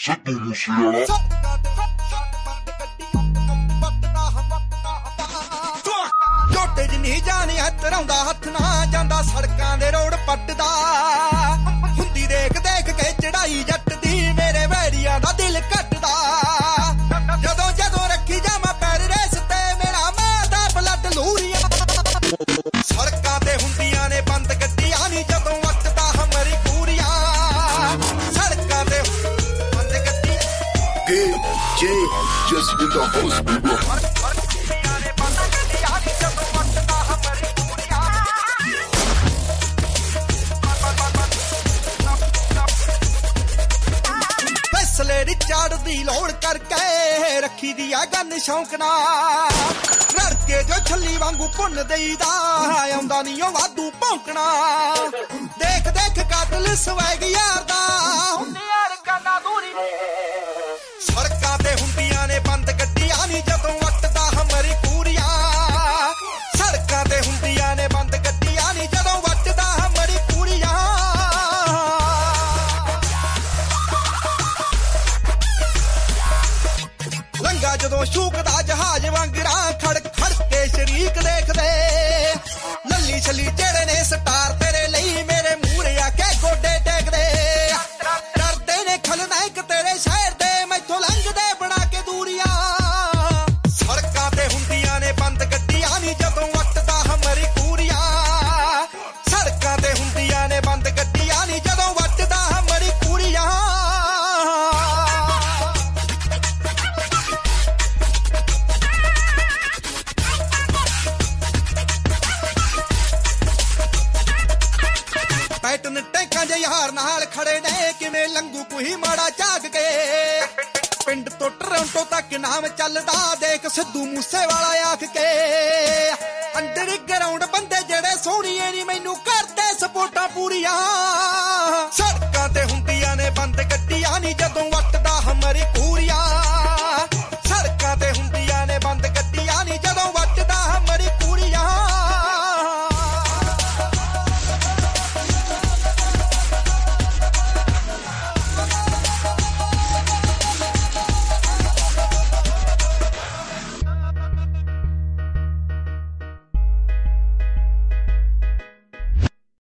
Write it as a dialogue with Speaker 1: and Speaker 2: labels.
Speaker 1: ਸਿੱਧੂ ਮੂਸੇਵਾਲਾ
Speaker 2: ਝੋਟੇ 'ਚ ਨਹੀਂ ਜਾਣੀ ਹੱਥਰਾਉਂਦਾ ਹੱਥ ਨਾ ਜਾਂਦਾ ਸੜਕਾਂ ਦੇ ਰੋਡ ਪੱਟਦਾ ਹੁੰਦੀ ਦੇਖ ਦੇਖ ਕੇ ਚੜਾਈ ਜੱਟ ਦੀ ਮੇਰੇ ਵੈਰੀਆਂ ਦਾ ਦਿਲ ਕੱਟਦਾ ਜਦੋਂ ਜਦੋਂ ਰੱਖੀ ਜਾਵਾਂ ਪੈਰ ਰੇਸ ਤੇ ਮੇਰਾ ਮਾਂ ਦਾ ਬਲੱਡ ਲੂਰੀਆਂ ਸੜਕਾਂ ਤੇ ਹੁੰਦੀਆਂ ਨੇ ਬੰਦ ਗੱਡੀਆਂ ਨੀ ਜਦੋਂ ਵੱਟਦਾ ਹਮਰੀ ਪੂਰੀਆਂ ਸੜਕਾਂ ਤੇ ਬੰਦ ਗੱਡੀ
Speaker 1: DJ just with the host people ਫੈਸਲੇ ਚੜਦੀ ਲੋੜ ਕਰਕੇ ਰੱਖੀ ਦੀ ਆ ਗੰਨ ਸ਼ੌਂਕ ਨਾਲ ਰੜ ਕੇ ਜੋ ਛੱਲੀ ਵਾਂਗੂ ਭੁੰਨ ਦੇਈਦਾ ਆਉਂਦਾ ਨੀ ਉਹ ਵਾਧੂ ਭੌਂਕਣਾ ਦੇਖ ਦੇਖ ਕਾਤਲ ਸਵੈਗ ਯਾਰ ਦਾ ਹੁੰਦੀ ਯਾਰ ਕਾਨਾ ਦੂਰੀ ਸੜਕਾਂ ਤੇ ਹੁੰਦੀਆਂ ਨੇ ਬੰਦ ਗੱਡੀਆਂ ਨੀ ਜਦੋਂ ਵੱਟਦਾ ਹਮਰੀ ਪੂਰੀਆਂ ਸੜਕਾਂ ਤੇ ਹੁੰਦੀਆਂ ਨੇ ਬੰਦ ਗੱਡੀਆਂ ਨੀ ਜਦੋਂ ਵੱਟਦਾ ਹਮਰੀ ਪੂਰੀਆਂ ਲੰਗਾ ਜਦੋਂ ਸ਼ੂਕਦਾ ਜਹਾਜ਼ ਵਾਂਗਰਾਂ ਖੜ ਖੜ ਕੇ ਸ਼ਰੀਕ ਦੇਖਦੇ ਲੱਲੀ ਛੱਲੀ ਜਿਹੜੇ ਨੇ ਸਟਾਰ ਤੇਰੇ ਲਈ ਮੇਰੇ ਮੂਹਰੇ ਆ ਕੇ ਗੋਡੇ ਟੇਕਦੇ ਡਰਦੇ ਨੇ ਖਲਨਾਇਕ ਤੇਰੇ ਸ਼ਹਿਰ ਦੇ ਮੈਥੋਂ ਲੰਘਦੇ ਬਣਾ ਕੇ ਦੂਰੀਆਂ ਸੜਕਾਂ ਤੇ ਹੁੰਦੀਆਂ ਨੇ ਬੰਦ ਗੱਡੀਆਂ ਨੀ ਜਦੋਂ ਵੱਟਦਾ ਹਮਰੀ ਪੂਰੀਆਂ ਸੜਕਾਂ ਤੇ ਹੁੰਦੀਆਂ ਨੇ ਬੰਦ ਗੱਡੀਆਂ ਨੀ ਜਦੋਂ ਵੱਟਦਾ ਹਮਰੀ ਪੂਰੀਆਂ ਪੈਟਨ ਟੈਂਕਾਂ ਜੇ ਯਾਰ ਨਾਲ ਖੜੇ ਨੇ ਕਿਵੇਂ ਲੰਗੂ ਕੋਈ ਮਾੜਾ ਝਾਕ ਕੇ ਪਿੰਡ ਤੋਂ ਟੋਰਾਂਟੋ ਤੱਕ ਨਾਮ ਚੱਲਦਾ ਦੇਖ ਸਿੱਧੂ ਮੂਸੇਵਾਲਾ ਆਖ ਕੇ ਅੰਡਰ ਗਰਾਊਂਡ ਬੰਦੇ ਜਿਹੜੇ ਸੋਹਣੀਏ ਨੀ ਮੈਨੂੰ ਕਰਦੇ ਸਪੋਰਟਾਂ ਪੂਰੀਆਂ ਸੜਕਾਂ ਤੇ ਹੁੰਦੀਆਂ ਨੇ ਬੰਦ ਗੱਡੀਆਂ ਨੀ ਜਦੋਂ ਵੱਟਦਾ